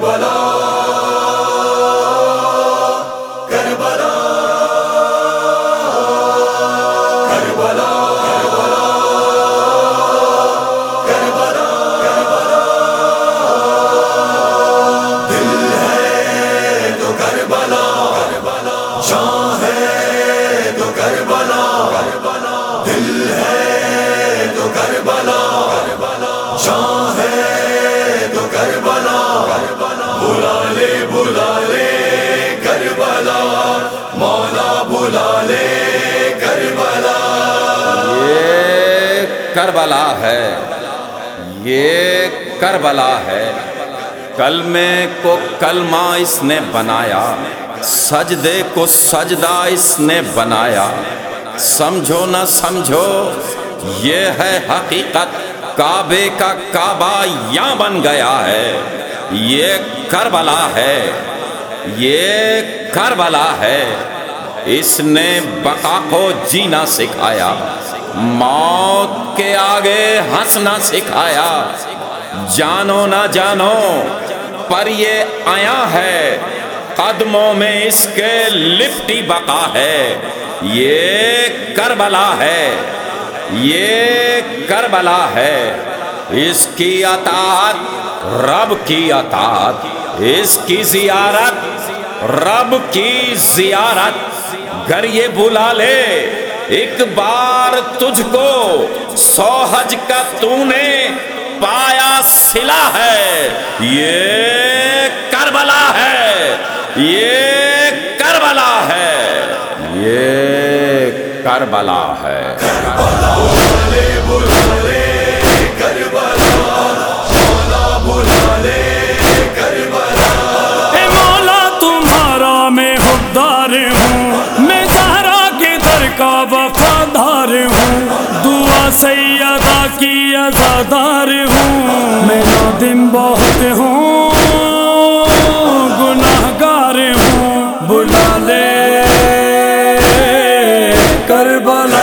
کربلا کربلا کربلا کربلا کربلا دل ہے تو کربلا شان ہے تو کربلا دل ہے تو کربلا شان ہے تو کربلا بلا لے کربلا مولا بلا لے کربلا یہ کربلا ہے، یہ کربلا ہے، کلمے کو کلمہ اس نے بنایا، سجدے کو سجدہ اس نے بنایا، سمجھو نہ سمجھو یہ ہے حقیقت، کعبے کا کعبہ یہاں بن گیا ہے، یہ کربلا ہے، یہ کربلا ہے، اس نے بقا کو جینا سکھایا، موت کے آگے ہنسنا سکھایا، جانو نہ جانو پر یہ آیا ہے، قدموں میں اس کے لپٹی بقا ہے، یہ کربلا ہے، یہ کربلا ہے، اس کی اطاعت رب کی اطاعت، اس کی زیارت رب کی زیارت، گر یہ بلا لے ایک بار تجھ کو، 100 حج کا تو نے پایا صلہ ہے، یہ کربلا ہے، یہ کربلا ہے، یہ کربلا ہے۔ اے مولا تمہارا میں حقدار ہوں، میں زہرا کے در کا وفادار ہوں، دعا سیدہ کی عزادار ہوں، میں نادم بہت ہوں، گناہگار ہوں، بلا لے کربلا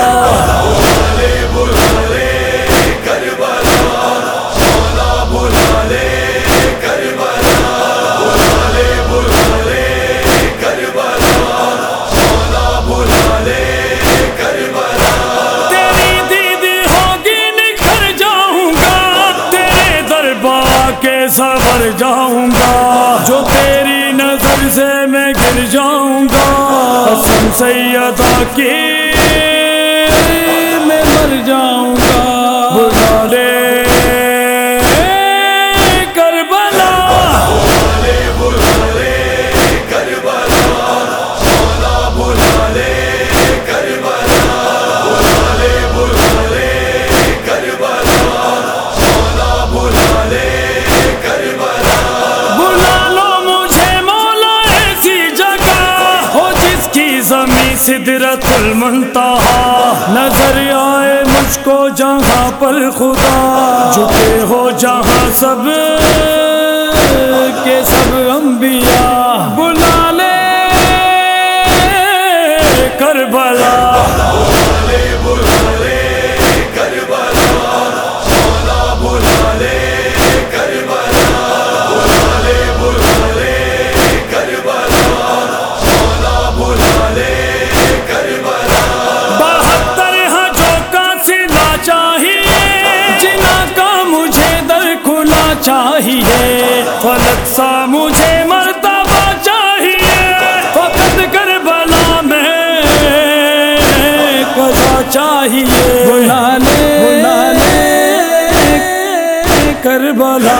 سنور جاؤں گا، جو تیری نظر سے میں گر جاؤں گا، قسم سیدہ کی میں مر جاؤں گا، بلا لے کربلا سدرۃ المنتہا، نظر آئے مجھ کو جہاں پر خدا، جھکے ہو جہاں سب کے سب انبیاء، بلا لے کربلا چاہیے، فلک سا مجھے مرتبہ چاہیے، فقط کربلا میں قضا چاہیے، بلا لے کربلا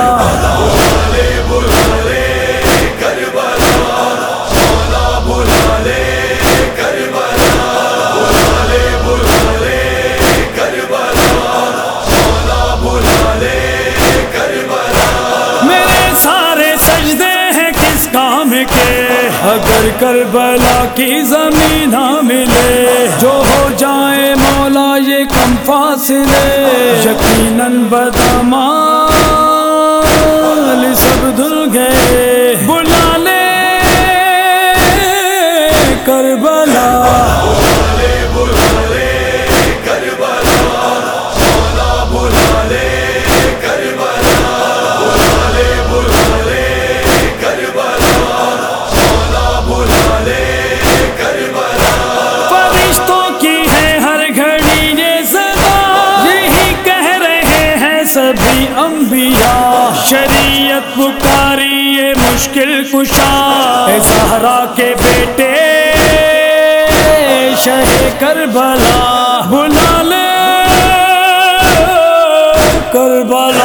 اگر کربلا کی زمین نہ ملے، جو ہو جائے مولا یہ کم فاصلے، یقیناً بدامال سب دھل گئے، بلا لے کربلا شفیعت پکاری یہ مشکل کشا اے زہرا کے بیٹے شہ کربلا بلا لے کربلا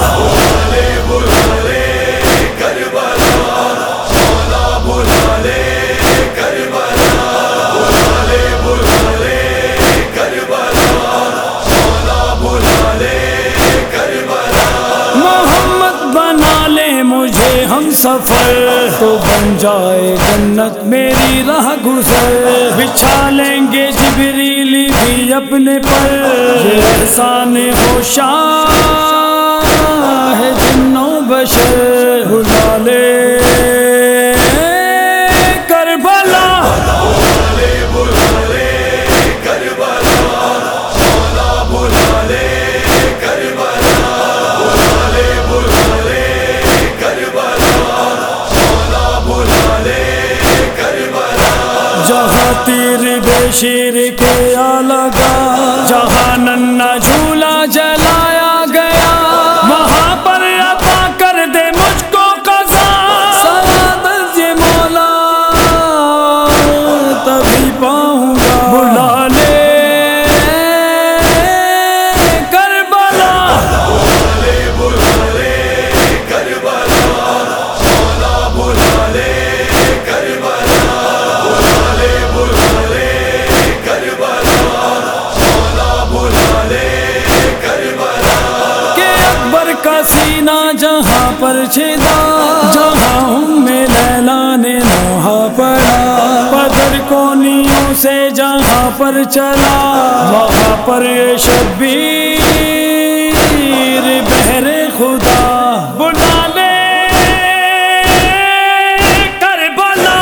ہم سفر تو بن جائے جنت میری راہ گزر بچھا لیں گے جبریل بھی اپنے پر یہ احسان ہو شاہ ہے جن و بشر بلا لے کربلا جہاں تیر بے شیر کے آ لگا جہاں ننا جھولا جلایا گیا وہاں پر عطا کر دے مجھ کو قضا سعادت یہ مولا تبھی پاؤں گا بلا لے کربلا سینہ جہاں پر چھدا جہاں لیلا نے نوحہ پڑا پدر کونیوں سے جہاں پر چلا وہاں پر یہ شبیر بہر خدا بلا لے کربلا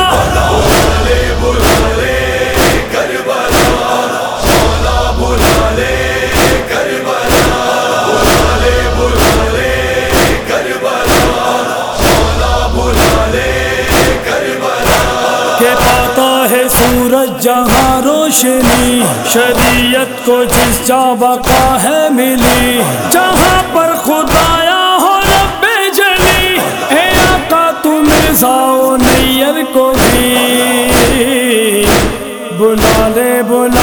کہ پاتا ہے سورج جہاں روشنی شریعت کو جس جا بقا ہے ملی جہاں پر خدایا ہو رب جلی اے آقا تم مرزا و نیر کو بھی بلا لے بلا